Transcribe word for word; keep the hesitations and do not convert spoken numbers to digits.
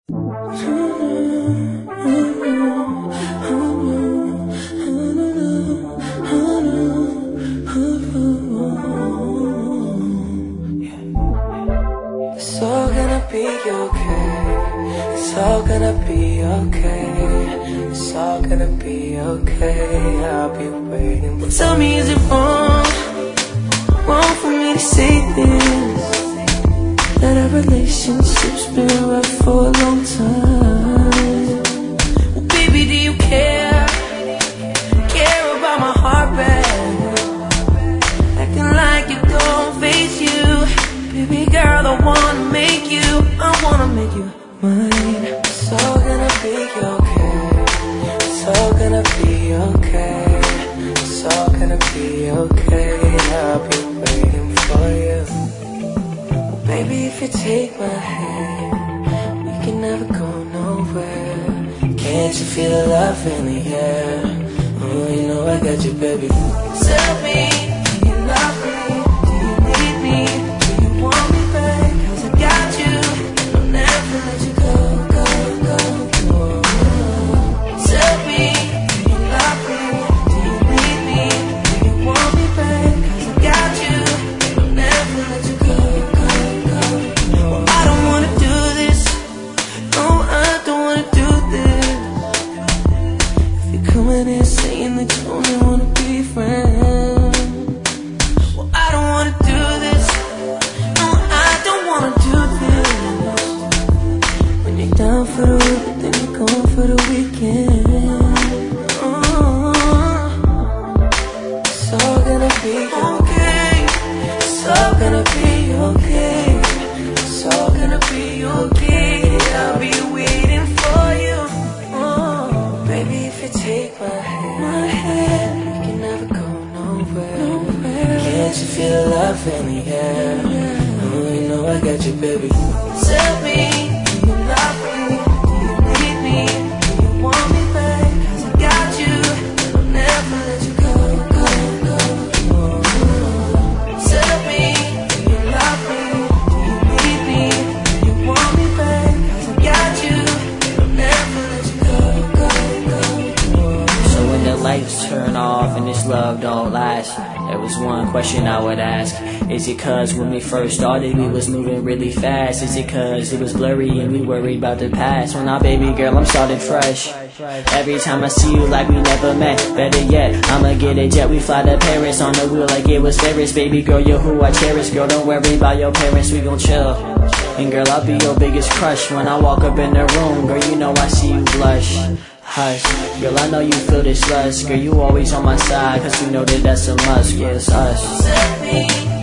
It's all gonna be okay. It's all gonna be okay. It's all gonna be okay. I'll be waiting. But tell me, is it wrong? Wrong for me to say this? That our relationship's been rough for a long time. Well, baby, do you care? Care about my heartbreak? Acting like it don't face you. Baby girl, I wanna make you, I wanna make you mine. It's all gonna be okay. It's all gonna be okay. It's all gonna be okay. I'll be waiting for you. Baby, if you take my hand, we can never go nowhere. Can't you feel the love in the air? Oh, you know I got you, baby. Tell me, do you love me? Do you need me? Do you want me back? 'Cause I got you, and I'll never let you go, go, go, go. Tell me, do you love me? Do you need me? Do you want me back? 'Cause I got you, and I'll never let you go, go, go, go. Well, I don't wanna do this. No, I don't wanna do this. If you're coming in saying that you only wanna be friends, well, I don't wanna do this. No, I don't wanna do this. When you're down for the week, but then you're gone for the weekend. Oh, it's all gonna be okay. It's all gonna be okay. It's all gonna be okay. I'll be waiting for you. Oh, baby, if you take my hand, my hand, we can never go nowhere. nowhere. Can't you feel the love in the air? Oh, you know I got you, baby. Tell me, do you love me? Do you need me? Do you want me back? 'Cause I got you, and I'll never let you go, go, go, go. Tell me, do you love me? Do you need me? Do you want me back? 'Cause I got you, and I'll never let you go, go, go, go. So when the lights turn off and this love don't last, there was one question I would ask. Is it cause when we first started we was moving really fast? Is it cause it was blurry and we worried about the past? Well, now baby girl, I'm starting fresh. Every time I see you like we never met. Better yet, I'ma get a jet, we fly to Paris on the wheel like it was Ferris. Baby girl, you're who I cherish. Girl, don't worry about your parents, we gon' chill. And girl, I'll be your biggest crush. When I walk up in the room, girl, you know I see you blush. Hush, girl, I know you feel this lust. Girl, you always on my side, 'cause you know that that's a must. Yeah, it's us. Tell me.